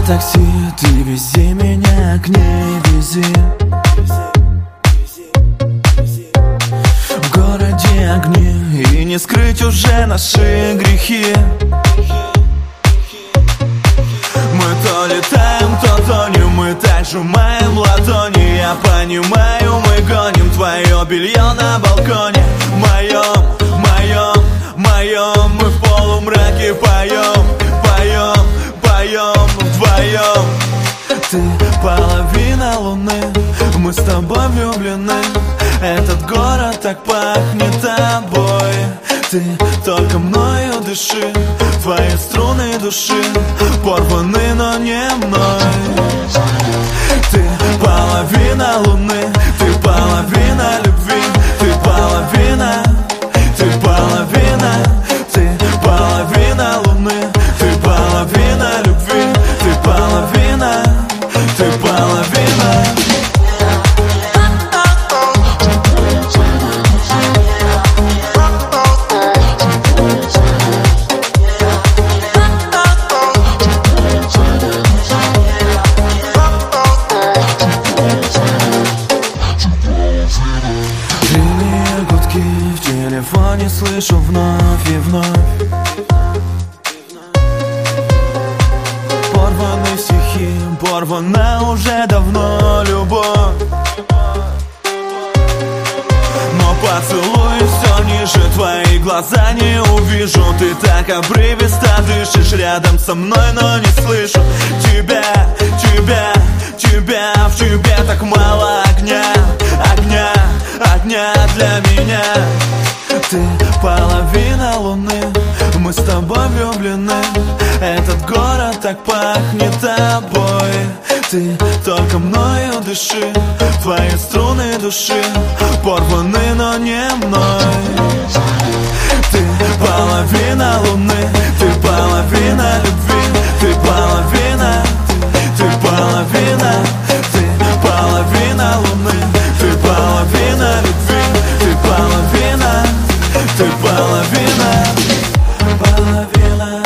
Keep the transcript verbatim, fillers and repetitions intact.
такси, ты вези меня к ней, вези. В городе огни, и не скрыть уже наши грехи. Мы то летаем, то тонем, мы так сжимаем ладони. Я понимаю, мы гоним твое белье на балконе. В моем, моем, моем мы в полумраке поем, поем, поем вдвоем. Ты половина луны, мы с тобой влюблены. Этот город так пахнет тобой. Ты только мною дыши, твои струны души порваны, но не мной. Ты половина луны, ты половина любви, ты половина, ты половина, ты половина луны, ты половина любви, ты половина, ты половина. В телефоне слышу вновь и вновь порваны стихи, порвана уже давно любовь. Но поцелуй все ниже, твои глаза не увижу. Ты так обрывисто дышишь рядом со мной, но не слышу тебя, тебя, тебя. В тебе так мало огня, огня, огня для меня. Ты половина луны, мы с тобой влюблены. Этот город так пахнет тобой. Ты только мною дыши, твои струны души порваны, но не мной. Ты половина луны, ты половина любви, ты половина, ты половина, ты половина луны, ты половина любви, ты половина, ты половина, половина.